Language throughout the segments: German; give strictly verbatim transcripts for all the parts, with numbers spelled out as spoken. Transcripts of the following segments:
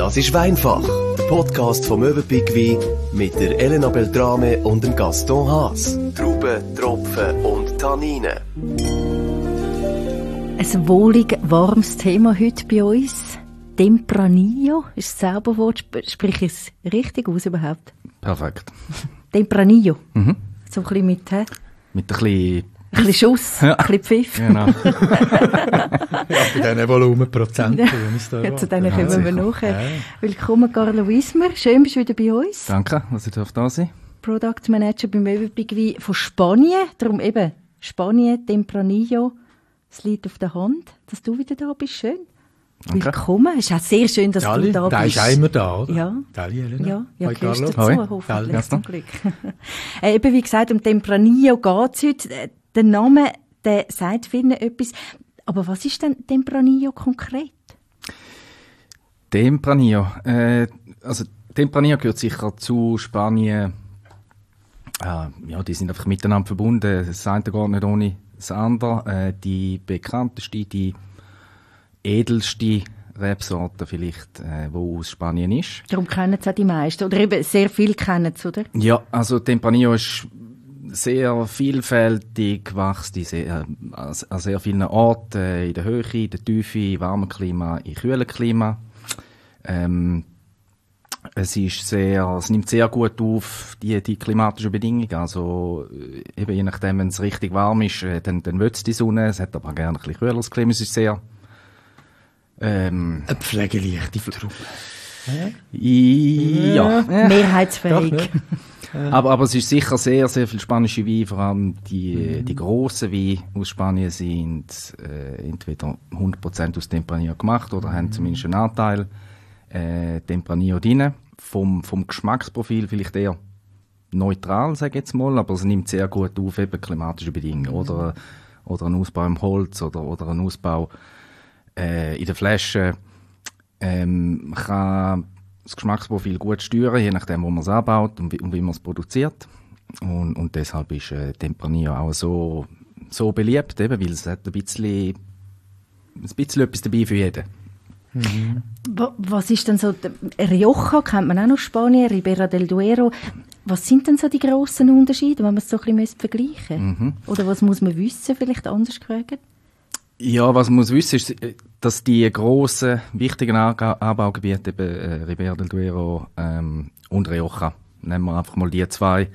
Das ist Weinfach, der Podcast vom Möwenpick Wein mit der Elena Beltrame und dem Gaston Haas. Trauben, Tropfen und Tanninen. Ein wohlig warmes Thema heute bei uns. Tempranillo ist das Zauberwort. Sprich ich es richtig aus überhaupt? Perfekt. Tempranillo. Mhm. So ein bisschen mit, hä? Mit ein bisschen... Ein bisschen Schuss, ja. Ein bisschen Pfiff. Genau. Ja, bei diesen Volumenprozenten, die es da ja, zu denen ja, kommen wir nachher. Ja. Willkommen, Carlo Wiesmer. Schön, bist du wieder bei uns. Danke, dass ich da sein. Product Manager beim Möwenpick Wein von Spanien. Darum eben Spanien, Tempranillo. Es liegt auf der Hand, dass du wieder da bist. Schön. Danke. Willkommen. Es ist auch sehr schön, dass Dali, du da der bist. Der ist auch immer da, oder? Ja. Dali, Elena. Ja, ja, gehörst dazu, Hoi. hoffentlich, Dali. zum Glück. äh, eben, wie gesagt, um Tempranillo geht es heute. Der Name, der sagt vielen etwas. Aber was ist denn Tempranillo konkret? Tempranillo. Äh, also Tempranillo gehört sicher zu Spanien. Äh, ja, die sind einfach miteinander verbunden. Das eine geht nicht ohne das andere. Äh, die bekannteste, die edelste Rebsorte vielleicht, äh, die aus Spanien ist. Darum kennen es auch die meisten. Oder eben sehr viele kennen es, oder? Ja, also Tempranillo ist sehr vielfältig, wächst in sehr, an sehr vielen Orten, in der Höhe, in der Tiefe, in warmen Klima, in kühlen Klima. Ähm, es ist sehr, es nimmt sehr gut auf die, die klimatischen Bedingungen. Also eben je nachdem, wenn es richtig warm ist, dann, dann will es die Sonne. Es hat aber gerne ein bisschen kühleres Klima. Es ist sehr ähm, eine pflegeleichte Traube. Ja. ja. Mehrheitsfähig. Aber, aber es ist sicher sehr, sehr viel spanische Wein, vor allem die, mhm. die grossen Weine aus Spanien sind äh, entweder hundert Prozent aus Tempranillo gemacht oder mhm. haben zumindest einen Anteil äh, Tempranillo drin. Vom, vom Geschmacksprofil vielleicht eher neutral, sage ich jetzt mal, aber es nimmt sehr gut auf eben klimatische Bedingungen mhm. oder, oder ein Ausbau im Holz oder, oder ein Ausbau äh, in der Flasche. Ähm, man kann das Geschmacksprofil gut steuern, je nachdem, wo man es anbaut und wie, und wie man es produziert. Und, und deshalb ist äh, Tempranillo auch so, so beliebt, eben, weil es hat ein bisschen, ein bisschen etwas dabei für jeden. Mhm. Was ist denn so, Rioja kennt man auch noch Spanien, Ribera del Duero. Was sind denn so die grossen Unterschiede, wenn man es so ein bisschen vergleichen müsste? Mhm. Oder was muss man wissen, vielleicht anders gefragt? Ja, was man muss wissen, ist, dass die grossen, wichtigen Anbaugebiete, eben äh, Ribera del Duero ähm, und Rioja, nehmen wir einfach mal die zwei,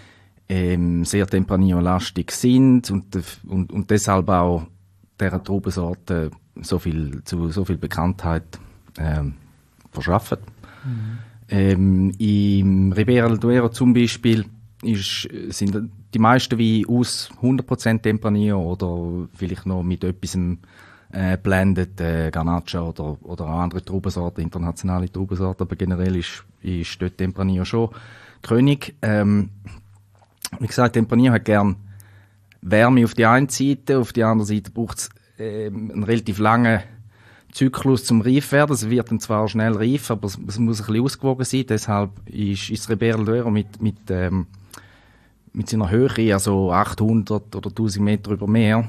ähm, sehr Tempranillo-lastig sind und, und, und deshalb auch dieser Traubensorte so viel, zu so viel Bekanntheit ähm, verschaffen. Mhm. Ähm, Im Ribera del Duero zum Beispiel ist, sind die meisten Weine aus hundert Prozent Tempranillo oder vielleicht noch mit etwas äh, blended, äh, Garnacha oder, oder andere Traubensorten, internationale Traubensorten, aber generell ist, ist dort Tempranillo schon König. Ähm, wie gesagt, Tempranillo hat gern Wärme auf die eine Seite, auf die andere Seite braucht es äh, einen relativ langen Zyklus zum reif werden. Es wird dann zwar schnell reif, aber es, es muss ein bisschen ausgewogen sein, deshalb ist, ist Ribera del Duero mit, mit ähm, mit seiner Höhe, also achthundert oder tausend Meter über Meer,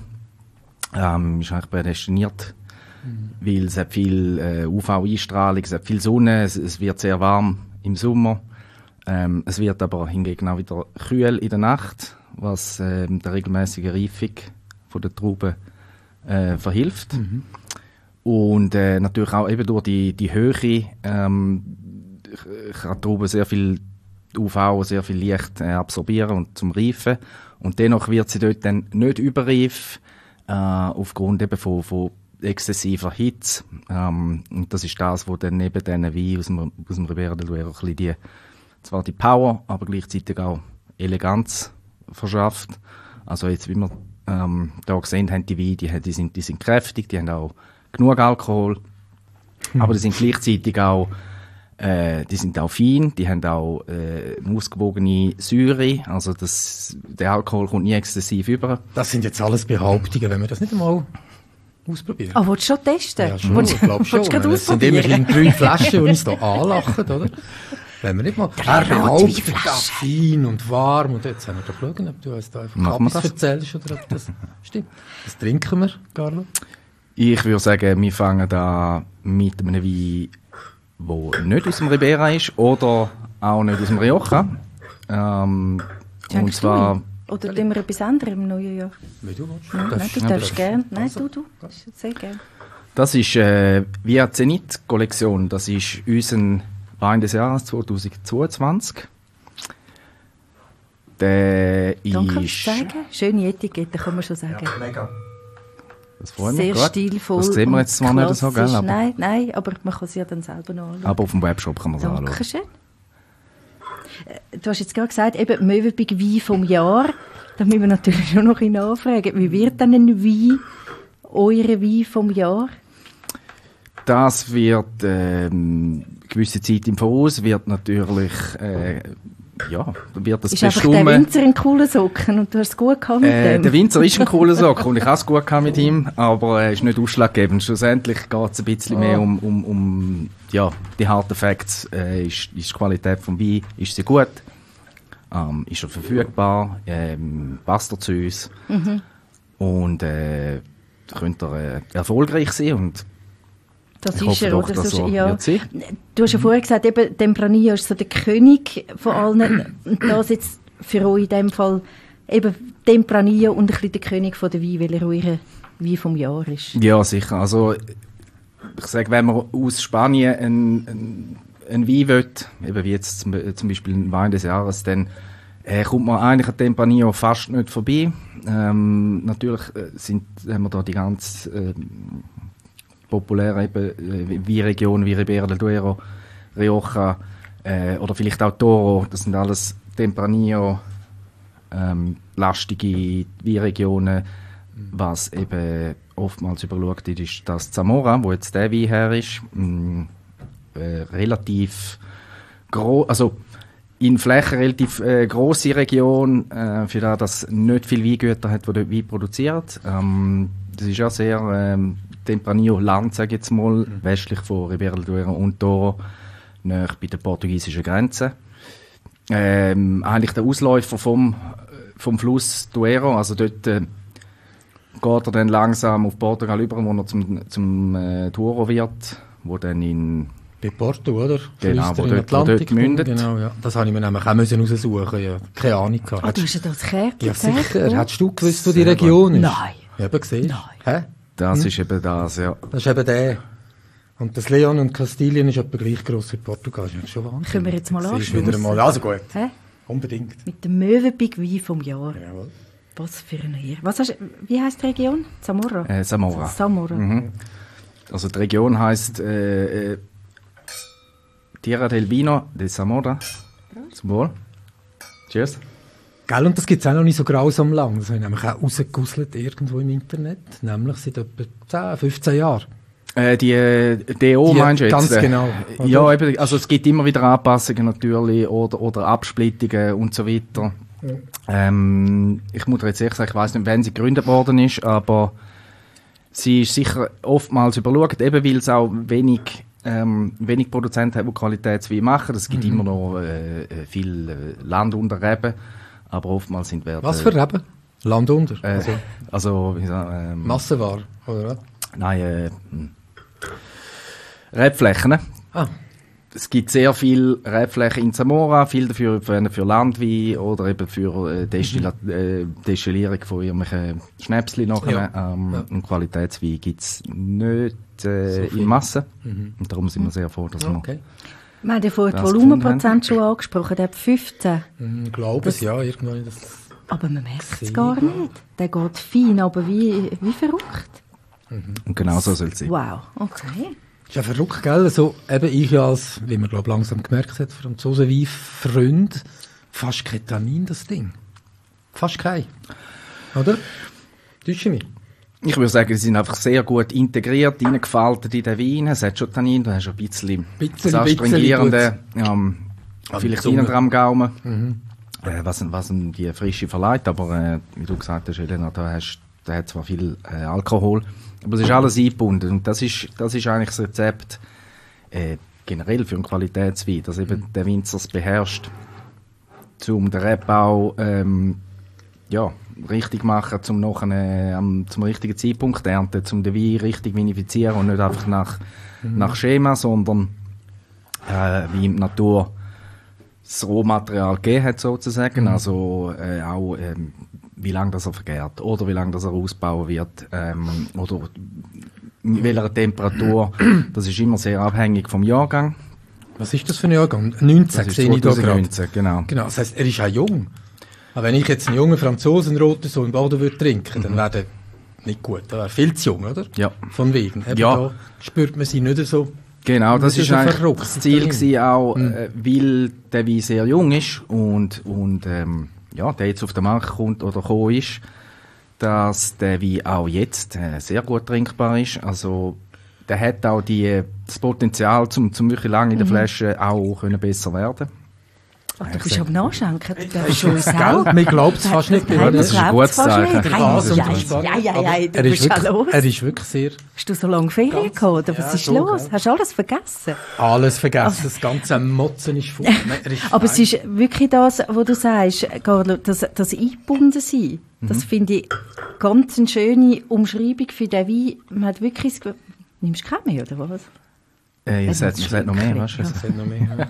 ähm, ist eigentlich prädestiniert, mhm. weil es hat viel äh, U V-Einstrahlung, es hat viel Sonne, es, es wird sehr warm im Sommer, ähm, es wird aber hingegen auch wieder kühl in der Nacht, was äh, der regelmäßigen Reifung von der Trauben äh, verhilft. Mhm. Und äh, natürlich auch eben durch die, die Höhe ähm, kann die Traube sehr viel U V, sehr viel Licht äh, absorbieren und zum Reifen. Und dennoch wird sie dort dann nicht überreif, äh, aufgrund eben von, von exzessiver Hitze. Ähm, und das ist das, was dann neben diesen Wein aus dem, aus dem Ribera del Duero ein bisschen die, zwar die Power, aber gleichzeitig auch Eleganz verschafft. Also jetzt, wie wir ähm, da gesehen haben, die Weine, die, die, sind, die sind kräftig, die haben auch genug Alkohol, hm. aber die sind gleichzeitig auch Äh, die sind auch fein, die haben auch äh, eine ausgewogene Säure, also das, der Alkohol kommt nie exzessiv über. Das sind jetzt alles Behauptungen, wenn wir das nicht einmal ausprobieren. Ah, oh, willst du schon testen? Ja, schon, ich glaube schon. Es sind immerhin drei Flaschen, die uns hier anlachen, oder? Wenn wir nicht mal, er behauptet das fein und warm, und jetzt haben wir doch schauen, ob du uns da einfach etwas erzählst, oder ob das stimmt. Das trinken wir, Carlo. Ich würde sagen, wir fangen da mit einem Wein wo nicht aus dem Ribera ist oder auch nicht aus dem Rioja. Ähm, und zwar... Oder tun wir etwas anderes im neuen Jahr? Wie du willst. Nein, nein, du darfst gerne. Nein, du, du. Sehr gerne. Das ist äh, Via Zenit-Kollektion. Das ist unser Wein des Jahres zweitausendzweiundzwanzig. Der Danke ist... fürs Zeigen. Schöne Etikette, kann man schon sagen. Ja, mega. Das freut Sehr mich stilvoll. Das sehen wir jetzt zwar nicht so, gell? Aber, nein, nein, aber man kann es ja dann selber noch anschauen. aber auf dem Webshop kann man es anschauen. Dankeschön. Du hast jetzt gerade gesagt, eben Möwenpick Wein vom Jahr. Da müssen wir natürlich schon noch ein nachfragen. Wie wird denn ein Wein, eure Wein vom Jahr? Das wird ähm, gewisse Zeit im Voraus, wird natürlich, äh, ja, wird das ist einfach bestimmen. der Winzer ein cooler Socken und du hast es gut gehabt mit äh, dem? Der Winzer ist ein cooler Socken und ich habe es gut gehabt mit ihm, aber er ist nicht ausschlaggebend. Schlussendlich geht es ein bisschen Oh. mehr um, um, um ja, die harten Facts. Äh, ist, ist die Qualität des Wein, ist sie gut? Ähm, ist er verfügbar? Ähm, passt er zu uns? Mhm. Und äh, könnte er äh, erfolgreich sein und Das ich ist hoffe er, doch, oder? dass Sonst- so ja. wird sein. Du hast ja vorher gesagt, eben, Tempranillo ist so der König von allen. Und das jetzt für euch in dem Fall eben Tempranillo und ein bisschen der König von der Wein, weil er euer Wein vom Jahr ist. Ja, sicher. Also, ich sage, wenn man aus Spanien einen, einen, einen Wein will, eben wie jetzt zum, zum Beispiel ein Wein des Jahres, dann äh, kommt man eigentlich an Tempranillo fast nicht vorbei. Ähm, natürlich äh, sind, haben wir da die ganz äh, populären eben, äh, Weinregionen wie Ribera del Duero, Rioja äh, oder vielleicht auch Toro. Das sind alles Tempranillo ähm, lastige Weinregionen. Was eben oftmals überschaut wird, ist das Zamora, wo jetzt der Wein her ist. Mh, äh, relativ groß, also in Fläche relativ äh, grosse Region, äh, für das das nicht viele Weingüter hat, die dort Wein produziert. Ähm, das ist auch sehr ähm, Tempranillo-Land, sage ich jetzt mal, mhm. westlich von Ribera del Duero und Toro, nahe bei der portugiesischen Grenze. Ähm, eigentlich der Ausläufer vom, vom Fluss Duero, also dort äh, geht er dann langsam auf Portugal über, wo er zum, zum äh, Douro wird, wo dann in... Bei Porto, oder? Genau, wo in dort, wo dort mündet. Genau, ja. Das habe ich mir nämlich auch müssen raussuchen, ja. Keine Ahnung gehabt. Ah, du hast ja das Kärtchen Ja, gezeigt, sicher. oder? Hättest du gewusst, wo die Region ist? Nein. Ja, eben gesehen. Nein. Hä? Das Hm? ist eben das, ja. Das ist eben der. Und das Leon und Kastilien ist etwa gleich gross wie Portugal. Das ist schon Wahnsinn. Können wir jetzt mal Das ist anschauen? wieder mal. Also gut. Hä? Unbedingt. Mit dem Möwenpick Wein vom Jahr. Jawohl. Was für ein Hier. Was hast, wie heisst die Region? Zamora? Äh, Zamora. Zamora. Mhm. Also die Region heisst äh, äh, Tierra del Vino de Zamora. Zum Wohl. Cheers. Gell, und das gibt es auch noch nicht so grausam lang. Das habe ich nämlich auch rausgegusselt irgendwo im Internet. Nämlich seit etwa zehn, fünfzehn Jahren. Äh, die äh, D O Die, meinst du jetzt? ganz Äh, genau, oder? Ja, eben, also es gibt immer wieder Anpassungen natürlich oder, oder Absplittungen und so weiter. Ja. Ähm, ich muss dir jetzt ehrlich sagen, ich weiss nicht, wann sie gegründet worden ist, aber sie ist sicher oftmals überschaut, eben weil es auch wenig, ähm, wenig Produzenten hat, die Qualitätswein machen. Es gibt Mhm. immer noch äh, äh, viel äh, Land unter Reben, aber oftmals sind werden... Was für Reben? Land unter? Äh, Also also, wie sagen, ähm, Massenware, oder was? Nein, äh, hm. Rebflächen. Ah. Es gibt sehr viel Rebflächen in Zamora, viel dafür für, für Landwein oder eben für äh, Destilla Mhm. äh, Destillierung von irgendwelchen Schnäpsli nachher. Ja. Ähm, Ja. Und Qualitätswein gibt es nicht äh, So viel. in Masse. Mhm. Und darum sind wir sehr froh, dass Okay. Wir haben ja vorhin die Das Volumenprozent schon angesprochen, der hat fünfzehn. Ich glaube es, ja. Irgendwann habe ich das Aber man merkt es Gesehen. gar nicht. Der geht fein, aber wie, wie verrückt. wir... Und genau so soll es sein. Wow, okay. ist ja verrückt, gell? Also, eben ich ja als, wie man glaub, langsam gemerkt hat, Franzosenwein-Freund, fast kein Tannin, das Ding. Fast kein. Oder? Täusche ich mich? Ich würde sagen, sie sind einfach sehr gut integriert, reingefaltet in den Wein. Es hat schon Tannin, du hast schon ein bisschen, Bisschen, das Astringierende, ähm, Am vielleicht Zunge. innen dran am Gaumen, Mhm. äh, was, was ihm die Frische verleiht. Aber äh, wie du gesagt hast, Elena, da, hast, da hat zwar viel äh, Alkohol, aber es ist alles eingebunden. Und das ist, das ist eigentlich das Rezept äh, generell für einen Qualitätswein, dass eben der Winzer es beherrscht, um den Rebbau ähm, ja, richtig machen, um nachher, äh, am, zum richtigen Zeitpunkt ernten, um den Wein richtig vinifizieren und nicht einfach nach, mhm. nach Schema, sondern äh, wie in der Natur das Rohmaterial gegeben hat, sozusagen. Mhm. Also äh, auch, ähm, wie lange das er vergärt oder wie lange das er ausbauen wird ähm, oder in welcher Temperatur. Das ist immer sehr abhängig vom Jahrgang. Was ist das für ein Jahrgang? neunzehn Das ist sehe ich da gerade. zweitausendneunzehn, genau. Genau, das heisst, er ist auch jung. Aber wenn ich jetzt einen jungen Franzosenroten so im Baden würde trinken, mhm. dann wäre der nicht gut. Der wäre viel zu jung, oder? Ja. Von wegen. Eben Ja. Da spürt man sie nicht so. Genau, das ist so eigentlich verrückt, das Ziel gewesen, auch, Mhm. äh, weil der Wein sehr jung ist und, und ähm, ja, der jetzt auf den Markt kommt oder gekommen ist, dass der Wein auch jetzt äh, sehr gut trinkbar ist. Also der hat auch die, das Potenzial, zum, zum wirklich lange in der Flasche auch können besser werden. Oh, du bist am Nachschenken. Du darfst schon Gell? selber. Man glaubt es fast nicht. Nein, das ist ein gutes Zeichen. Ja, Das ja, ist ja, ja, ja, ja, du er, ist bist ja wirklich, los. er ist wirklich sehr... Hast du so lange Ferien Ganz- gehabt, oder was ja, ist so, los? gell. Hast du alles vergessen? Alles vergessen. Das ganze Motzen ist voll. Nein, er ist Aber es fein. ist wirklich das, was du sagst, Carlo, das, das Eingebundensein. Das finde ich ganz eine schöne Umschreibung für den Wein. Man hat wirklich das Gefühl, nimmst du keinen mehr, oder was? Äh, es Ja, hat, das es hat noch mehr, schmeckt weißt du? Das hat noch mehr.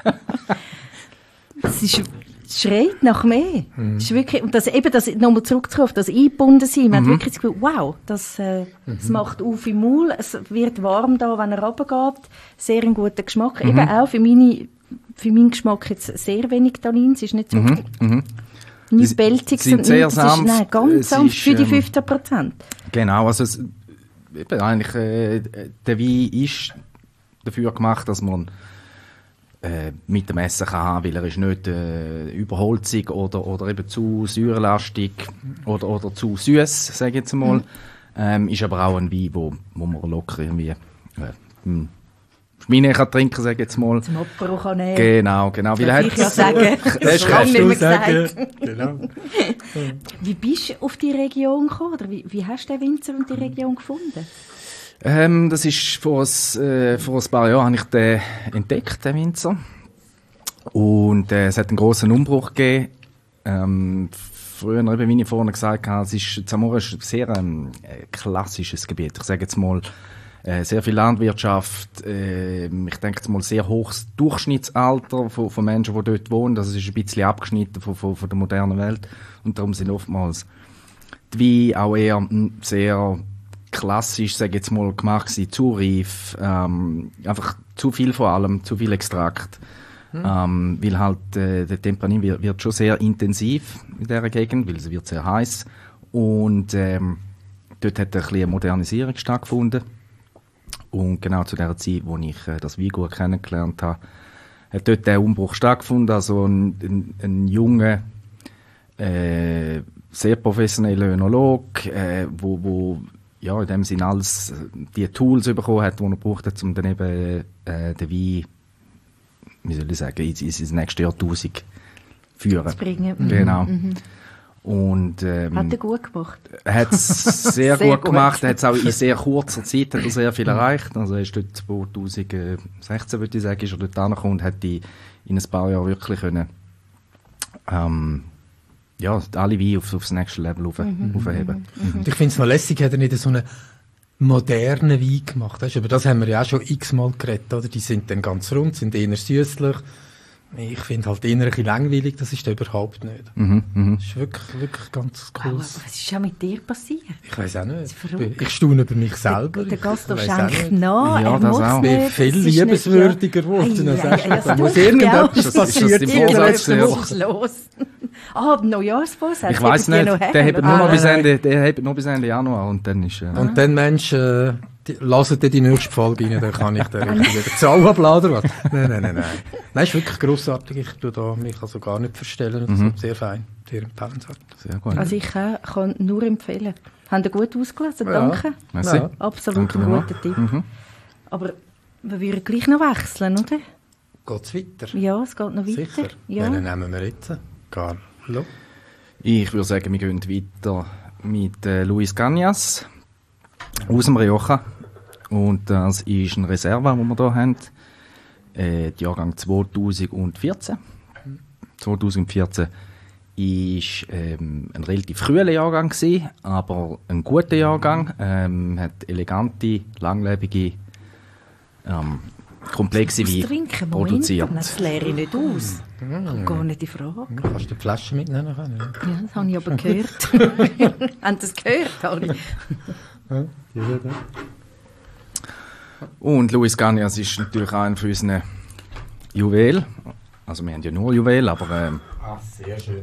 Es ist, es schreit nach mehr. Es ist wirklich, und das, eben das, nochmal zurückzurufen, das Eingebundensein. Man hat wirklich das Gefühl, wow, das, äh, das macht auf im Maul, es wird warm da, wenn er runtergeht. Sehr ein guter Geschmack. Eben auch für meine, für meinen Geschmack jetzt sehr wenig Tannin. Es ist nicht so, Mhm. nicht Sie- belzig, sind sondern sehr es ist, sanft. nein, ganz Es sanft ist, für die ähm, fünfzehn Prozent. Genau, also es, eben eigentlich, äh, der Wein ist dafür gemacht, dass man äh, mit dem Essen kann haben, weil er ist nicht äh, überholzig oder, oder eben zu säurelastig oder, oder zu süß, sage ich jetzt mal. Mhm. Ähm, ist aber auch ein Wein, wo, wo man locker irgendwie äh, Schmine kann trinken, sage ich jetzt mal. Zum Apero kann nehmen. Genau, genau. Weil er Darf hat, ich ja sagen. Das ist Lange recht. nicht mehr gesagt. Genau. Wie bist du auf die Region gekommen? Oder wie, wie hast du den Winzer und die Region gefunden? Ähm, das ist vor ein, äh, vor ein paar Jahren habe ich den entdeckt, den Winzer. Und äh, es hat einen grossen Umbruch gegeben. Ähm, früher, eben, wie ich vorhin gesagt habe, es ist, Zamora ist ein sehr ähm, klassisches Gebiet. Ich sage jetzt mal, äh, sehr viel Landwirtschaft, äh, ich denke jetzt mal sehr hohes Durchschnittsalter von, von Menschen, die dort wohnen. Also es ist ein bisschen abgeschnitten von, von, von der modernen Welt. Und darum sind oftmals die Weine auch eher mh, sehr klassisch, sage ich jetzt mal, gemacht gewesen, zu reif, ähm, einfach zu viel vor allem, zu viel Extrakt. Hm. Ähm, weil halt äh, der Tempranillo wird, wird schon sehr intensiv in dieser Gegend, weil es wird sehr heiß und ähm, dort hat ein bisschen eine Modernisierung stattgefunden und genau zu der Zeit, wo ich äh, das Weingut kennengelernt habe, hat dort der Umbruch stattgefunden, also ein, ein, ein junger äh, sehr professioneller Önolog, äh, wo, wo ja, in dem Sinne alles die Tools bekommen hat, die er braucht hat, um dann eben äh, den Wein, wie soll ich sagen, ins, ins nächste Jahrtausend führen. Zu bringen. Mhm. Genau. Mhm. Und, ähm, Hat er gut gemacht? er hat es sehr, Sehr gut gut. gemacht. Er hat es auch in sehr kurzer Zeit hat er sehr viel erreicht. Also er ist dort zweitausendsechzehn, würde ich sagen, ist er dort angekommen und hat die in ein paar Jahren wirklich können, ähm, ja, alle Weine auf, aufs nächste Level auf, Mhm. aufheben. Und ich finde es noch lässig, hat er nicht so einen modernen Wein gemacht. Weißt, über das haben wir ja auch schon x-mal geredet. Oder? Die sind dann ganz rund, sind eher süßlich. Ich finde halt eher ein bisschen langweilig, das ist der überhaupt nicht. Mhm, mhm. Das ist wirklich, wirklich ganz Wow, cool. was ist ja mit dir passiert? Ich weiß auch nicht. verrückt. Ich staune über mich selber. Der Gast Ich weiss auch schenkt nicht. nach, Ja, er das muss auch. nicht. Ich bin viel es ist nicht- liebenswürdiger ja. geworden. Ei, Als ei, erst. ei, das Da muss tut mir auch. Ist irgendetwas das- ist das passiert die in der Vorsatz, letzten ja? Woche. Was ist los? Ah, der Neujahrsvorsatz. Ich weiss Hebt ihr nicht, noch her, der hebt oder? nur noch Ah, bis nein, Ende, der hebt nur bis Ende Januar und dann ist, äh, Und dann, Mensch, äh, die, lasst ihr die nächste Folge rein, dann kann ich da richtig wieder Zahl abladen. Was? Nein, nein, nein, nein. Nein, ist wirklich grossartig. Ich tue da mich also gar nicht verstellen. Das Mhm. ist sehr fein, sehr empfehlenswert. sehr gut. Also ich kann, kann nur empfehlen. Habt ihr gut ausgelesen, Ja. danke. Merci. Ja. Absolut Danke ein vielmals. guter Tipp. Mhm. Aber wir würden gleich noch wechseln, oder? Geht's weiter? Ja, es geht noch weiter. Sicher? Ja. Welchen nehmen wir jetzt? Carlo? Ich würde sagen, wir gehen weiter mit äh, Luis Cañas aus dem Rioja. Und das ist ein Reserva, den wir hier haben. Äh, die Jahrgang zweitausendvierzehn. zweitausendvierzehn ist ähm, ein relativ früher Jahrgang gewesen, aber ein guter Jahrgang. Ähm, hat elegante, langlebige ähm, komplexe Weine produziert. Das leere ich nicht aus. Mm. Gar nicht die Frage. Ja, kannst du die Flasche mitnehmen? Ja, das habe ich aber gehört. Haben Sie das gehört, alle? Ja, die wieder. Und Luis Gagnas ist natürlich auch ein von unseren Juwelen. Also wir haben ja nur Juwelen, aber... Ähm, ah, sehr schön.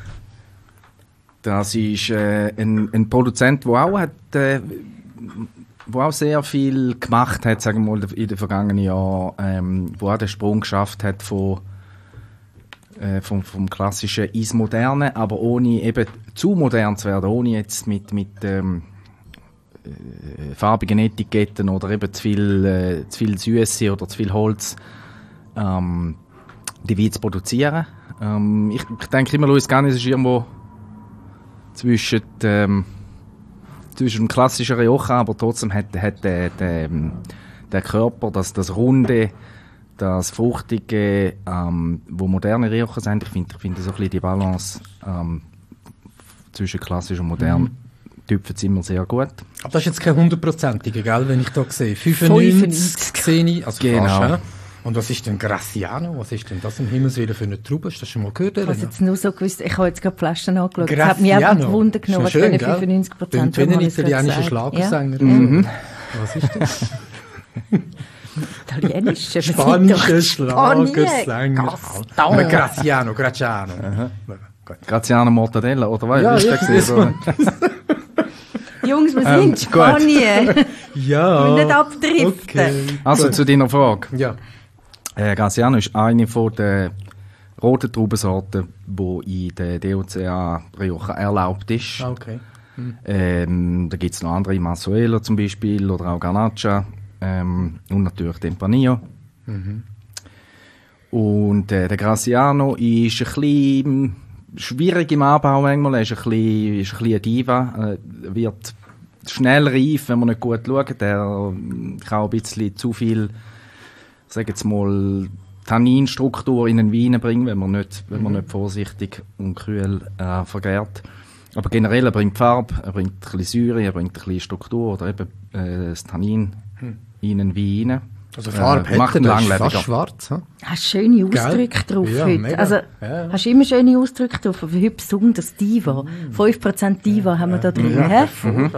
Das ist äh, ein, ein Produzent, der auch, hat, äh, wo auch sehr viel gemacht hat, sagen wir mal, in den vergangenen Jahren, ähm, wo auch den Sprung geschafft hat von, äh, vom, vom klassischen ins Moderne, aber ohne eben zu modern zu werden, ohne jetzt mit, mit ähm, äh, farbigen Etiketten oder eben zu viel, äh, zu viel Süße oder zu viel Holz ähm, die Weine zu produzieren. Ähm, ich, ich denke immer, Luis Gagnas ist irgendwo zwischen, ähm, zwischen dem klassischen Rioja, aber trotzdem hat, hat der, der, der Körper, das, das Runde, das Fruchtige, ähm, wo moderne Rioja sind. Ich finde ich find so ein bisschen die Balance ähm, zwischen klassisch und modern mhm. tüpfen sie immer sehr gut. Aber das ist jetzt kein hundertprozentige, gell, wenn ich da sehe. fünfundneunzig sehe ich, also genau. Fast, ja. Und was ist denn Graciano? Was ist denn das im Himmelswillen für eine Traube? Hast du das schon mal gehört? Ich habe jetzt nur so gewusst, ich habe jetzt gerade die Flaschen angeschaut. Das hat mich auch Wunder genommen, was schön, für fünfundneunzig Prozent von ein italienischer Schlagersänger. Ja. Mhm. Was ist das? Italienischer? Spanischer Schlagersänger. Aber Graciano, Graciano. Graziano Mortadella, oder was? Ja, ist das so? Jungs, wir sind in Spanien. Ja. Wir müssen nicht abdriften. Okay. Also gut. Zu deiner Frage. Ja. Äh, Graziano ist eine von den roten Traubensorten, die in der D O C A Rioja erlaubt ist. Okay. Hm. Ähm, da gibt es noch andere, Masuelo zum Beispiel oder auch Garnacha ähm, und natürlich Tempranillo. Mhm. Und äh, der Graziano ist ein bisschen schwierig im Anbau manchmal, er ist ein bisschen, ist ein bisschen eine Diva, äh, wird schnell reif, wenn man nicht gut schaut. Der kann auch ein bisschen zu viel, sag jetzt mal, Tanninstruktur in den Wein bringen, wenn man nicht, wenn man nicht vorsichtig und kühl äh, vergärt. Aber generell, er bringt Farbe, er bringt ein bisschen Säure, er bringt ein bisschen Struktur oder eben äh, das Tannin hm. in den Wein rein. Also Farbe äh, macht ihn langlebiger. Fast schwarz. Hm? Hast schöne Ausdrücke Geil. Drauf ja, heute. Also, ja. Hast immer schöne Ausdrücke drauf, aber heute besonders Diva. Mm. fünf Prozent Diva ja. haben wir da drin. Ja. Mhm.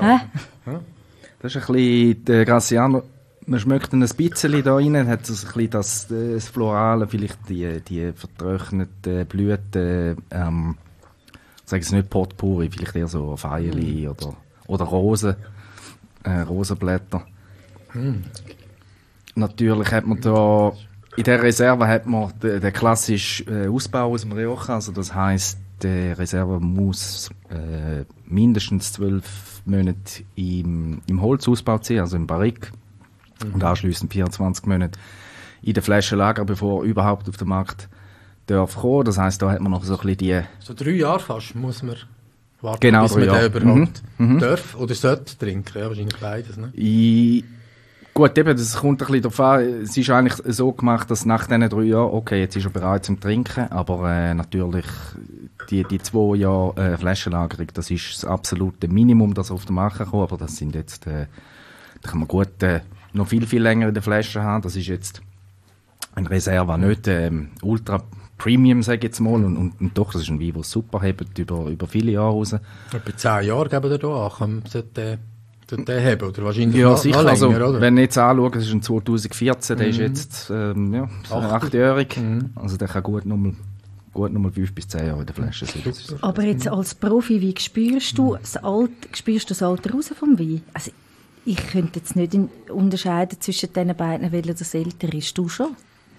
Das ist ein bisschen der Graziano. Man schmeckt ihn ein bisschen da rein, hat so ein bisschen das, das Florale, vielleicht die, die vertrockneten Blüten, ähm, sagen Sie nicht Potpourri, vielleicht eher so Feierli mm. oder, oder Rosen, äh, Rosenblätter. Mm. Natürlich hat man da, in der Reserve hat man den, den klassischen äh, Ausbau aus dem Rioja, also das heisst, die Reserve muss äh, mindestens zwölf Monate im, im Holzausbau sein, also im Barrique, mhm. und anschliessend vierundzwanzig Monate in der Flasche lagern, bevor er überhaupt auf den Markt darf kommen. Das heisst, da hat man noch so ein bisschen die... So drei Jahre fast muss man warten, genau, bis man Jahre. den überhaupt mhm. darf oder sollte trinken, ja, wahrscheinlich beides, ne? I Gut, eben, das kommt ein bisschen darauf an. Es ist eigentlich so gemacht, dass nach diesen drei Jahren, okay, jetzt ist er bereit zum Trinken, aber äh, natürlich die, die zwei Jahre äh, Flaschenlagerung, das ist das absolute Minimum, das er auf den Markt kommt, aber das sind jetzt, äh, da kann man gut äh, noch viel, viel länger in der Flasche haben. Das ist jetzt ein Reserve, nicht ähm, ultra Premium, sage ich jetzt mal, und, und, und doch, das ist ein Wein, der super hebt, über, über viele Jahre raus. Etwa zehn Jahre geben wir da an, sollte den haben, oder wahrscheinlich ja, noch, sicher. noch länger, also, oder? wenn ich jetzt anschaue, das ist ein zweitausendvierzehn, der mhm. ist jetzt ähm, ja, achtjährig. Mhm. Also der kann gut nochmal gut nochmal fünf bis zehn Jahre in der Flasche sein. Aber jetzt als Profi, wie spürst du das Alter, spürst du das Alter raus vom Wein? Also ich könnte jetzt nicht unterscheiden zwischen diesen beiden, welcher das älter ist. Du schon?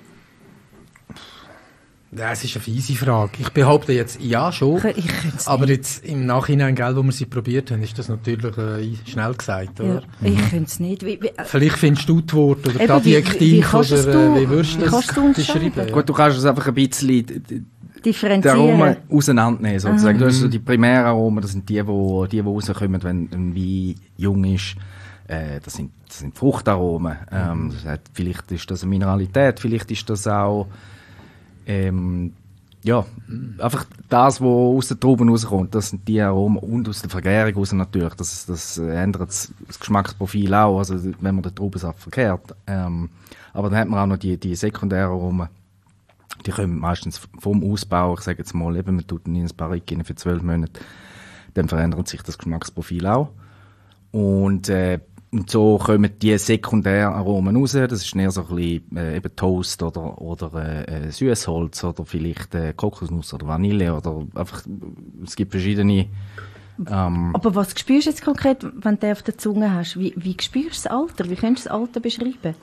Ja, es ist eine fiese Frage. Ich behaupte jetzt ja schon, ich aber jetzt im Nachhinein, gell, wo wir sie probiert haben, ist das natürlich äh, schnell gesagt, oder? Ja, ich mhm. könnte es nicht. Wie, wie, Vielleicht findest du die Worte oder die Adjektive oder du, wie würdest du das beschreiben? Ja. Gut, du kannst es einfach ein bisschen differenzieren. Die Aromen auseinandernehmen, sozusagen. Du hast so die Primäraromen, das sind die, die, die, die rauskommen, wenn ein Wein jung ist. Äh, das sind, das sind Fruchtaromen. Mhm. Ähm, das hat, vielleicht ist das eine Mineralität, vielleicht ist das auch Ähm, ja, mm. einfach das, was aus den Trauben rauskommt, das sind die Aromen und aus der Vergärung raus natürlich. Das, das ändert das Geschmacksprofil auch, also wenn man den Traubensaft verkehrt. Ähm, aber dann hat man auch noch die, die sekundären Aromen. Die kommen meistens vom Ausbau, ich sage jetzt mal, eben, man tut in ein Barrique rein für zwölf Monate, dann verändert sich das Geschmacksprofil auch. Und, äh, und so kommen die sekundären Aromen raus, das ist eher so ein bisschen äh, eben Toast oder, oder äh, Süßholz oder vielleicht äh, Kokosnuss oder Vanille oder einfach, es gibt verschiedene. Ähm, Aber was spürst du jetzt konkret, wenn du auf der Zunge hast? Wie, wie spürst du das Alter? Wie könntest du das Alter beschreiben?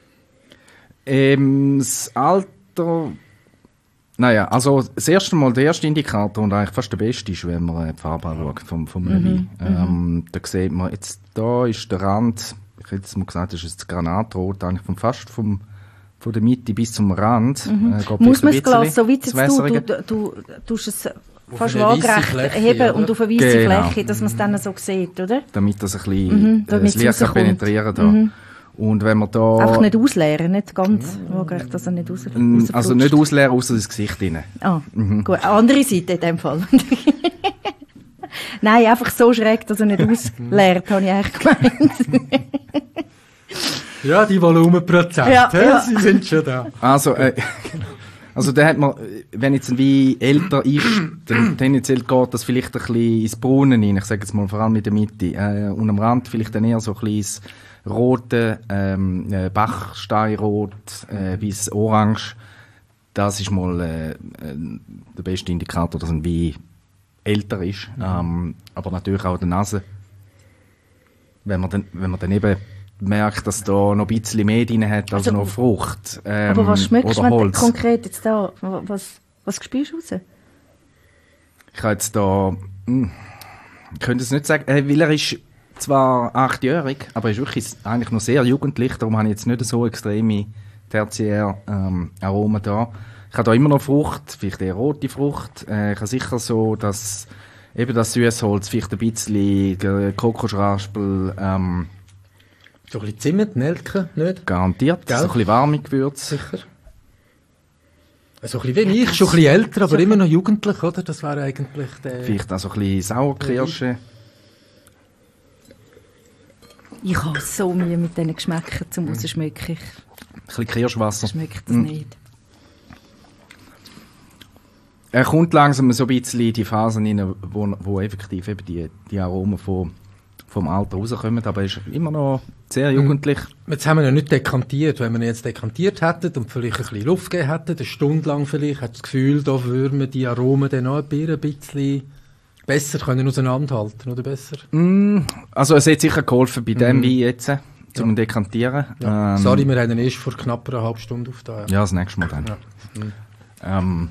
Ähm, das Alter... Naja, also das erste Mal, der erste Indikator und eigentlich fast der beste ist, wenn man die Farbe anschaut vom, vom mhm, Wein. Ähm, da sieht man, jetzt da ist der Rand, ich hätte jetzt mal gesagt, das ist jetzt Granatrot, eigentlich von fast vom, von der Mitte bis zum Rand. Mhm. Äh, Muss man das Glas so weit jetzt du, du, du tust es fast waagerecht heben und auf eine weiße genau. Fläche, dass man es dann so sieht, oder? Damit das ein bisschen mhm, das Licht kann penetrieren kann. Mhm. Und wenn man da... Einfach nicht ausleeren, nicht ganz waagerecht, dass er nicht raus, rausflutscht. Also nicht ausleeren, außer das Gesicht rein. Ah, mhm. Gut. Andere Seite in dem Fall. Nein, einfach so schräg, dass er nicht ausleert, habe ich eigentlich gemeint. Ja, die Volumenprozente, ja, ja. Sie sind schon da. Also, äh, also da hat man, wenn jetzt ein Wein älter ist, dann tendenziell geht das vielleicht ein bisschen ins Brunnen rein, ich sage jetzt mal vor allem in der Mitte. Äh, und am Rand vielleicht dann eher so ein kleines rote, ähm, äh, Bachsteinrot äh, bis orange. Das ist mal äh, äh, der beste Indikator, dass ein Wein älter ist. Mhm. Ähm, aber natürlich auch die Nase. Wenn man dann, wenn man dann eben merkt, dass da noch ein bisschen mehr drin hat als also, noch Frucht. Ähm, aber was schmeckst du wenn konkret jetzt da? Was, was spürst du raus? Ich habe jetzt da, mh, ich könnte es nicht sagen, äh, weil er ist zwar achtjährig, aber er ist wirklich eigentlich noch sehr jugendlich, darum habe ich jetzt nicht so extreme tertiäre ähm, Aromen da. Ich habe da immer noch Frucht, vielleicht eher rote Frucht. Äh, ich habe sicher so, dass eben das Süßholz, vielleicht ein bisschen Kokosraspel, ähm, so ein bisschen Zimt, Nelke, nicht? Garantiert, Gell? So ein bisschen warme Gewürze. Sicher. So ein bisschen wie ich, schon ein bisschen älter, aber immer noch jugendlich, oder? Das wäre eigentlich der... Vielleicht auch so ein bisschen Sauerkirsche. Ich habe so Mühe mit diesen Geschmäckern, zum rausschmecken. Ein bisschen Kirschwasser. Schmeckt das mm. nicht. Er kommt langsam so ein bisschen in die Phasen rein, wo, wo effektiv eben die, die Aromen von, vom Alter rauskommen, aber er ist immer noch sehr jugendlich. Jetzt haben wir ja nicht dekantiert. Wenn wir jetzt dekantiert hätten und vielleicht ein bisschen Luft gegeben hätten, eine Stunde lang vielleicht, hat das Gefühl, da würden wir die Aromen dann noch ein bisschen besser können auseinanderhalten, oder besser? Mm, also es hat sicher geholfen bei dem mm. Wein jetzt, zum ja. Dekantieren. Ja. Ähm, Sorry, wir haben ihn erst vor knapp einer halben Stunde aufgetan. Ja, das nächste Mal dann. Ja. Mm. Ähm,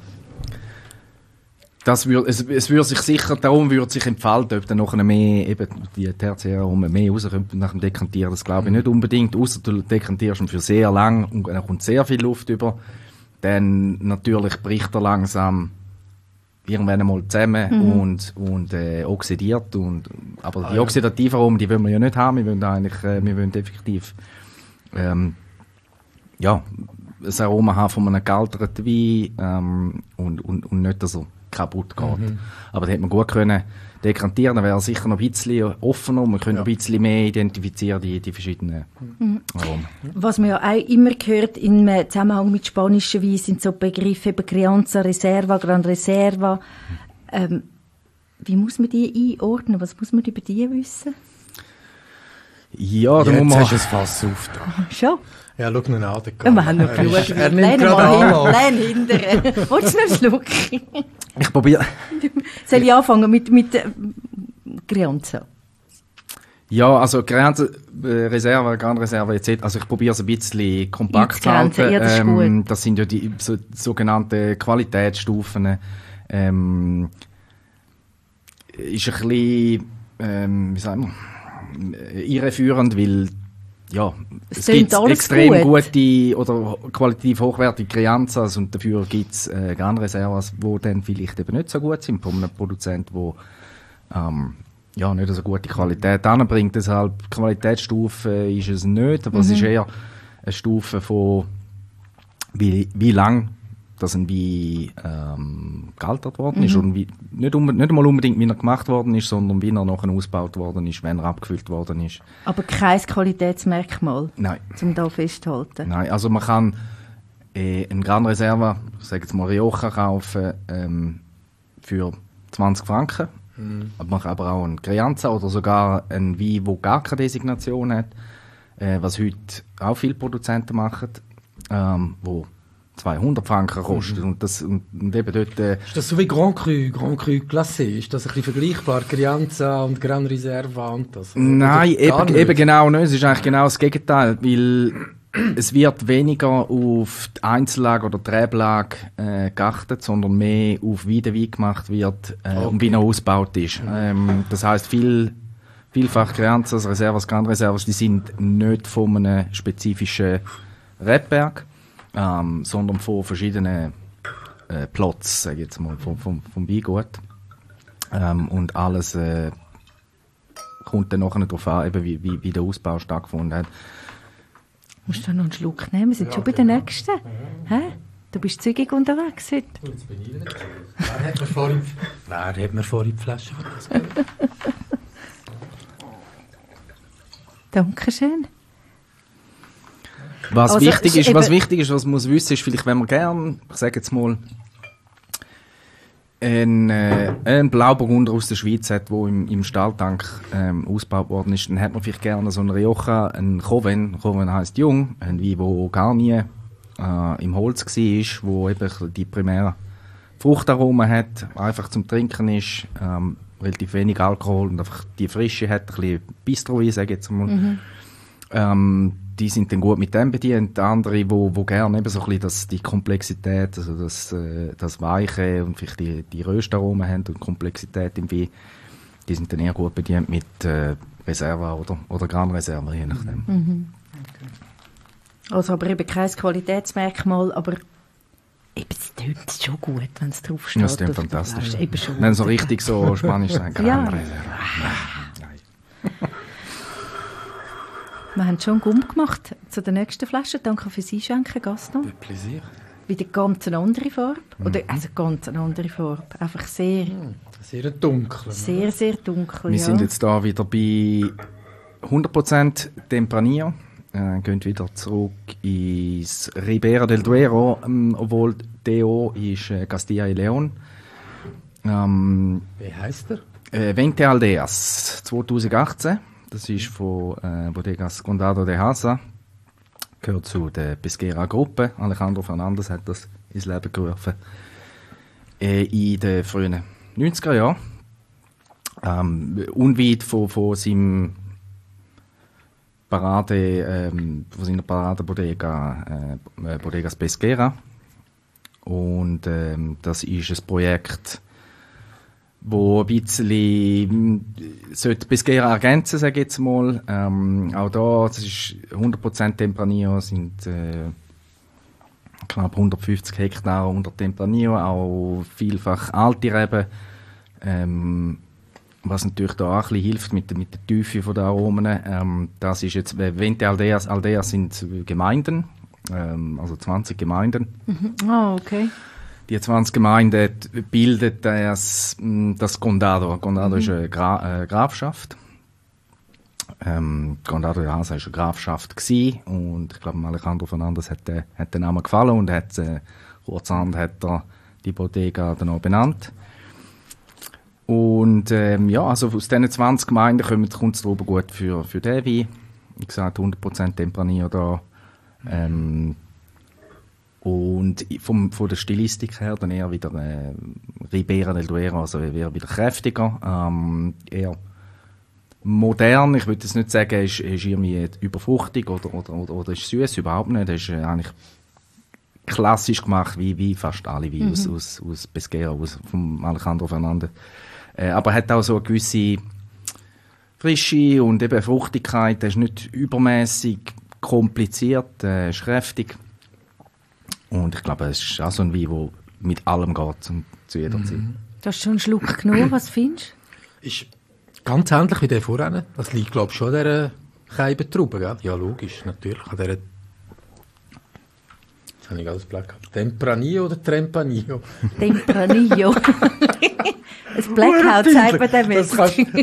das würd, es, es würde sich sicher, darum würde sich entfalten, ob dann noch mehr, eben die Tertiäraromen mehr rauskommt nach dem Dekantieren, das glaube ich nicht unbedingt, außer du dekantierst ihn für sehr lang und dann kommt sehr viel Luft über, dann natürlich bricht er langsam irgendwann einmal zusammen mhm. und, und äh, oxidiert. Und, aber ah, die oxidativen Aromen, die wollen wir ja nicht haben. Wir wollen eigentlich, äh, wir wollen effektiv ähm, ja, ein Aroma haben von einem gealterten Wein ähm, und, und, und nicht, dass er kaputt geht. Mhm. Aber da hätte man gut können dekantieren, dann wäre er sicher noch ein bisschen offener und man könnte ja. ein bisschen mehr identifizieren, die, die verschiedenen mhm. Aromen. Was man ja auch immer hört im Zusammenhang mit spanischen Wein sind so Begriffe wie Crianza Reserva, Gran Reserva. Ähm, wie muss man die einordnen? Was muss man über die wissen? Ja, da muss man... Jetzt hast du ein Fass auf da. Schon? Ja, schau ihn an. Wir haben noch genug. Er nimmt gerade an. Lehn hinterher. Willst du noch einen Schluck? Ich probiere. Soll ich anfangen mit, mit äh, Crianza? Ja, also Crianza, äh, Reserva, Gran Reserva et cetera. Also ich probiere es ein bisschen kompakt zu halten. Ja, das, ähm, das sind ja die so, sogenannten Qualitätsstufen. Ähm, ist ein bisschen, ähm, wie sagen wir, irreführend, weil ja, es, es gibt extrem gut. gute oder qualitativ hochwertige Crianzas und dafür gibt es äh, Gran Reservas, die dann vielleicht eben nicht so gut sind, von einem Produzent, der ähm, ja, nicht so gute Qualität anbringt. Deshalb Qualitätsstufe ist es nicht, aber mhm. es ist eher eine Stufe von wie, wie lang dass ein Wein ähm, gealtert worden mhm. ist. Und wie, nicht, um, nicht einmal unbedingt, wie er gemacht worden ist, sondern wie er nachher ausgebaut worden ist, wenn er abgefüllt worden ist. Aber kein Qualitätsmerkmal, Nein. um da festzuhalten? Nein, also man kann äh, einen Gran Reserva, ich sage jetzt mal Rioja, kaufen ähm, für zwanzig Franken. Mhm. Man kann aber auch einen Crianza oder sogar einen Wein, der gar keine Designation hat, äh, was heute auch viele Produzenten machen, ähm, wo zweihundert Franken kostet. Mhm. Und, das, und, und eben dort, äh, ist das so wie Grand Cru, Grand Cru Classé? Ist das ein bisschen vergleichbar, Crianza und Gran Reserva und das? Nein, eben, eben genau nicht. Es ist eigentlich genau das Gegenteil, weil es wird weniger auf die Einzellage oder die Reblage äh, geachtet, sondern mehr auf wie der Wein gemacht wird äh, okay. und wie er ausgebaut ist. Mhm. Ähm, das heisst, viel, vielfach Crianzas, Reservas, Gran Reservas, die sind nicht von einem spezifischen Rebberg, ähm, sondern von verschiedenen äh, Plots, sage ich jetzt mal, vom, vom, vom Weingut. Ähm, und alles äh, kommt dann nachher darauf an, eben wie, wie, wie der Ausbau stattgefunden hat. Musst du noch einen Schluck nehmen? Wir sind ja, schon bei der nächsten. Hä? Du bist zügig unterwegs heute. Jetzt bin ich wieder zügig. Wer hat mir vorhin, wer hat mir vorhin die Flasche von das Dankeschön. Was, also, wichtig ist, was wichtig ist, was man muss wissen, ist vielleicht, wenn man gern, ich sage jetzt mal, ein, äh, ein Blauburgunder aus der Schweiz hat, der im, im Stahltank ähm, ausgebaut worden ist, dann hat man vielleicht gerne so einen Rioja, einen Coven, Coven heisst jung, ein Wein, der gar nie äh, im Holz war, wo eben die primären Fruchtaromen hat, einfach zum Trinken ist, ähm, relativ wenig Alkohol und einfach die Frische hat, ein bisschen Bistro-Wein, sage ich jetzt mal. Mhm. Ähm, die sind dann gut mit dem bedient. Andere, wo, wo gerne eben so ein bisschen das, die Komplexität, also das, äh, das Weiche und vielleicht die, die Röstaromen haben und Komplexität im Wein, die sind dann eher gut bedient mit äh, Reserva oder, oder Gran Reserva, je nachdem. Mhm. Okay. Also aber eben kein Qualitätsmerkmal, aber eben, es tönt schon gut, wenn es draufsteht. Ja, es tönt fantastisch. Wenn so richtig so Spanisch sein kann. Ja. Nein. Wir haben schon Gumm gemacht zu der nächsten Flasche. Danke fürs Einschenken, Gaston. Mit Plaisir. Wieder ganz eine andere Farbe. Mhm. Oder, also ganz eine andere Farbe. Einfach sehr... Mhm. Sehr dunkel. Sehr, sehr dunkel, Wir ja. sind jetzt da wieder bei hundert Prozent Tempranillo. Äh, gehen wieder zurück ins Ribera del Duero, ähm, obwohl D O ist äh, Castilla y León. Ähm, Wie heisst er? Äh, Veinte Aldeas, zwanzig achtzehn. Das ist von äh, Bodegas Condado de Haza. Gehört zu der Pesquera-Gruppe. Alejandro Fernandez hat das ins Leben gerufen. Äh, in den frühen neunziger Jahren. Ähm, unweit von, von seinem Parade, ähm, von seiner Parade-Bodega, äh, Bodegas Pesquera. Und ähm, das ist ein Projekt, wo ein bisschen sollte Pesquera ergänzen, sage ich jetzt mal. Ähm, auch da, das ist hundert Prozent Tempranillo, sind äh, knapp hundertfünfzig Hektar unter Tempranillo, auch vielfach alte Reben, ähm, was natürlich da auch ein bisschen hilft mit, mit der Tiefe der Aromen. Ähm, das ist jetzt, Veinte Aldeas, Aldeas sind Gemeinden, ähm, also zwanzig Gemeinden. Mhm. Oh, okay. Die zwanzig Gemeinden bilden das, das Condado. Condado mhm. ist eine Gra- äh, Grafschaft. Ähm, Condado de Haza war eine Grafschaft gewesen, und ich glaube, Alejandro Fernandez hat, äh, hat den Namen gefallen und hat, äh, kurzerhand hat er die Bodega dann auch benannt. Und ähm, ja, also aus diesen zwanzig Gemeinden kommt es drüber gut für, für den Wein. Wie gesagt, hundert Prozent Tempranillo da. Ähm, Und vom, von der Stilistik her dann eher wieder äh, Ribera del Duero, also eher wieder kräftiger, ähm, eher modern. Ich würde jetzt nicht sagen, ist, ist irgendwie überfruchtig oder, oder, oder, oder ist süß, überhaupt nicht. Das ist äh, eigentlich klassisch gemacht, wie, wie fast alle Weine mhm. aus, aus, aus Pesquera, aus vom Alejandro Fernandez. Äh, aber hat auch so eine gewisse Frische und eben Fruchtigkeit. Das ist nicht übermäßig kompliziert, äh, ist kräftig. Und ich glaube, es ist auch so ein Wein, der mit allem geht, zum, zu jeder mhm. Zeit. Du hast schon einen Schluck genommen, was findest du? Ist ganz ähnlich wie der vorhin. Das liegt, glaube ich, schon an dieser Scheibentraube, gell? Ja, logisch, natürlich. An dieser... Jetzt Habe ich alles Blackout. Tempranillo oder Trempanillo? Tempranillo. Ein Blackout sagt man dem jetzt.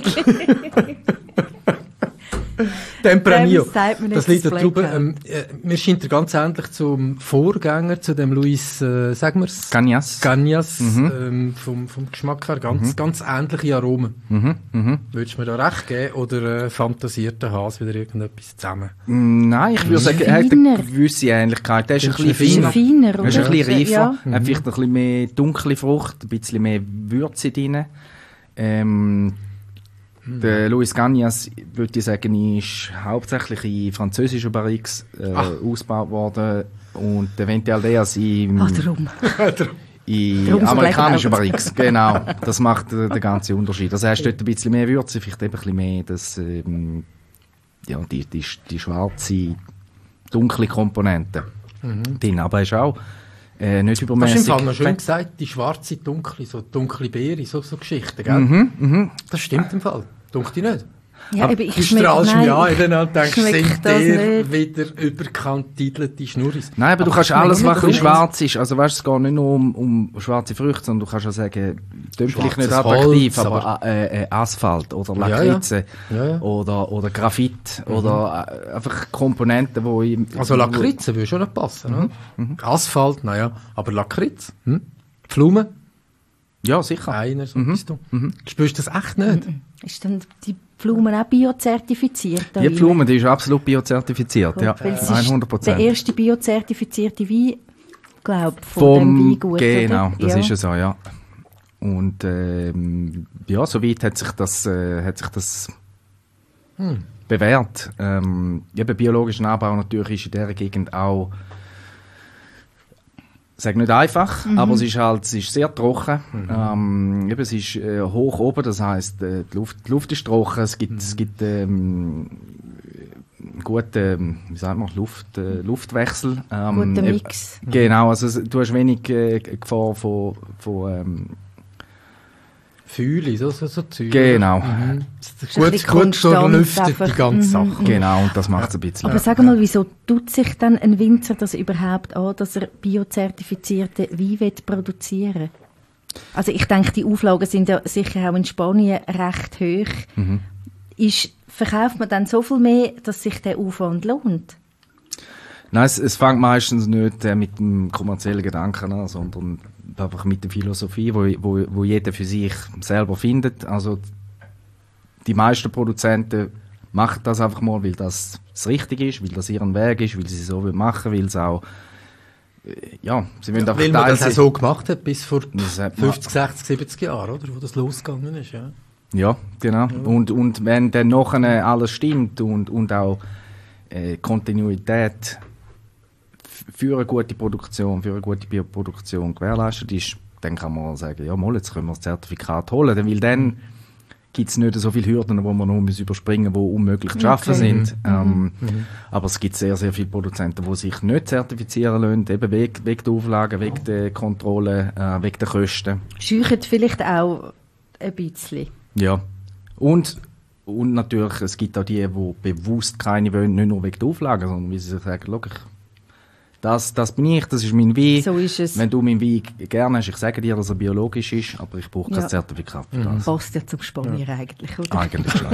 Tempranillo. Das, das liegt da drüben. Ähm, äh, mir scheint er ganz ähnlich zum Vorgänger, zu dem Luis, äh, sagen wir's? Cañas. Cañas, Mhm. ähm, vom, vom Geschmack her. Ganz, Mhm. ganz ähnliche Aromen. Mhm. Mhm. Würdest du mir da recht geben? Oder äh, fantasiert der Hase wieder irgendetwas zusammen? Nein, ich würde sagen, er hat eine gewisse Ähnlichkeit. Der ist ein bisschen feiner. feiner Er ist ein bisschen reifer. Ja. Er hat vielleicht ein bisschen mehr dunkle Frucht, ein bisschen mehr Würze drin. Ähm, Der Luis Cañas, würde ich sagen, ist hauptsächlich in französischen Barriques äh, ausgebaut worden und der Venti Aldeas in, Ah, darum. in Darum so amerikanischen Blackout. Barriques. Genau, das macht äh, den ganzen Unterschied. Also hast du dort ein bisschen mehr Würze, vielleicht eben ein bisschen mehr das, ähm, ja, die, die, die schwarze, dunkle Komponente Mhm. drin. Aber ist auch äh, nicht Hast du im übermäßig. Fall noch schön gesagt, die schwarze, dunkle, so dunkle Beere, so, so Geschichten, gell? Mhm, mhm. Das stimmt im Fall. Dunkt dich nicht? Ja, Aber eben, ich Du schmeck- strahlst nein, mich an ich- in den und denkst, schmeckt sind das der nicht. wieder überkantidelte Schnurris? Nein, aber du Ach, kannst das schmeckt alles, was ein nicht bisschen gut. schwarz ist. Also weißt, es geht nicht nur um, um schwarze Früchte, sondern du kannst auch sagen, klingt vielleicht nicht Schwarzes attraktiv, Holz, aber, aber- äh, äh, Asphalt oder Ja, ja. Lakritze Ja, ja. oder, oder Graphit oder äh, einfach Komponenten, wo im, Also Lakritze würde schon nicht passen, ne? Asphalt, naja, aber Lakritz, hm? Pflumen, Ja, sicher. einer, so bist du. Spürst du das echt nicht? Ist dann die Blumen auch biozertifiziert? da Die rein? Blume, die ist absolut biozertifiziert, ja. Weil es ist hundert der Prozent. erste biozertifizierte Wein, glaube ich, von dem Vom, Weingut. genau, oder? das ja. ist es so, ja. Und ähm, ja, soweit hat sich das, äh, hat sich das bewährt. Ähm, eben biologischen Anbau natürlich ist in dieser Gegend auch, sag nicht einfach, aber es ist halt, es ist sehr trocken. Ähm, eben, es ist äh, hoch oben, das heisst, äh, die Luft, die Luft ist trocken. Es gibt, es gibt ähm, guten, wie sagt man, Luft, äh, Luftwechsel. Ähm, Guter eben- Mix. Genau, also es- du hast wenig äh, Gefahr von, von ähm, Fühle, so, so, so Zeug. genau, Mhm. ist ein Gut, bisschen gut konstant durchlüftet die einfach. ganze Mhm, Sache. genau, und das macht es ein bisschen. Aber sag mal, wieso tut sich dann ein Winzer das überhaupt an, dass er biozertifizierte Wein will produzieren? Also ich denke, die Auflagen sind ja sicher auch in Spanien recht hoch. Mhm. Ist, verkauft man dann so viel mehr, dass sich der Aufwand lohnt? Nein, es, es fängt meistens nicht äh, mit dem kommerziellen Gedanken an, sondern einfach mit der Philosophie, wo, wo, wo jeder für sich selber findet. Also die meisten Produzenten machen das einfach mal, weil das das Richtige ist, weil das ihren Weg ist, weil sie es so machen, weil es auch äh, ja, sie wollen einfach Weil man Teil das auch sein. so gemacht hat, bis vor Das hat man- fünfzig, sechzig, siebzig Jahren, oder? Wo das losgegangen ist, ja. Ja, genau. Und, und wenn dann nachher alles stimmt und, und auch äh, Kontinuität f- für eine gute Produktion, für eine gute Bioproduktion gewährleistet ist, dann kann man sagen, ja mal, jetzt können wir das Zertifikat holen. Denn, weil dann gibt es nicht so viele Hürden, die man noch muss überspringen muss, die unmöglich zu schaffen Okay. sind. Ähm, Aber es gibt sehr, sehr viele Produzenten, die sich nicht zertifizieren lassen, eben wegen, wegen der Auflagen, wegen der Kontrolle, äh, wegen der Kosten. Scheuchen vielleicht auch ein bisschen. Ja. Und, und natürlich, es gibt auch die, die bewusst keine wollen, nicht nur wegen der Auflagen, sondern wie sie sich sagen, schau, ich, das, das bin ich, das ist mein Wein. So ist es. Wenn du meinen Wein gerne hast, ich sage dir, dass er biologisch ist, aber ich brauche kein Ja. Zertifikat für das. Passt ja zum Spanier eigentlich, oder? Eigentlich schon.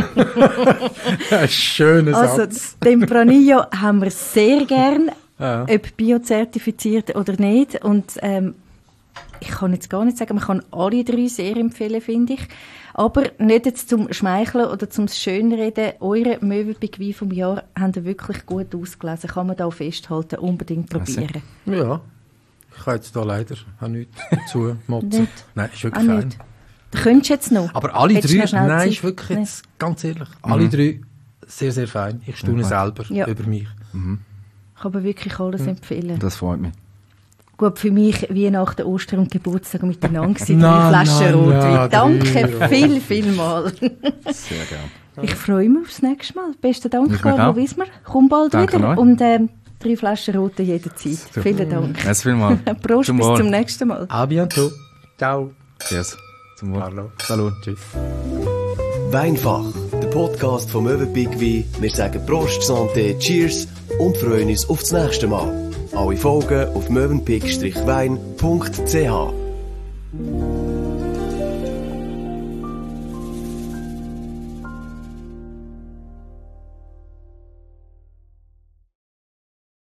Ein schöner Also, Satz. Tempranillo haben wir sehr gern, Ja. ob biozertifiziert oder nicht. Und ähm, ich kann jetzt gar nicht sagen, man kann alle drei sehr empfehlen, finde ich. Aber nicht jetzt zum Schmeicheln oder zum Schönreden. Eure Möwenpick Wein vom Jahr haben ihr wirklich gut ausgelesen. Kann man da festhalten, unbedingt Merci. probieren. Ja. Ich habe jetzt da leider auch nichts dazu motzen. Nicht? Nein, ist Auch wirklich fein. nicht. Du könntest jetzt noch. Aber alle Hättest du drei, noch schnell nein, Zeit? ist wirklich Nee. jetzt, ganz ehrlich, alle drei sehr, sehr fein. Ich staune Ja. selber Ja. über mich. Ich kann aber wirklich alles empfehlen. Das freut mich. Gut, für mich Weihnachten, Ostern und Geburtstag miteinander gewesen. Nein, Drei Flaschen nein, Rotwein. ja, Danke drei, viel, viel mal. Sehr gerne. Ich freue mich aufs nächste Mal. Besten Dank, Ich mich Carlo auch. Wismar. Komm bald Danke wieder. euch. Und ähm, drei Flaschen Rote jederzeit. Vielen Dank. Merci vielmals. Prost, Zum bis Wohl. zum nächsten Mal. A bientôt. Ciao. Cheers. Zum Wohl. Carlo. Salut. Tschüss. Weinfach, der Podcast vom Möwenpick Wein. Wir sagen Prost, Santé, Cheers und freuen uns auf das nächste Mal. Alle Folgen auf mövenpick Strich wein Punkt c h.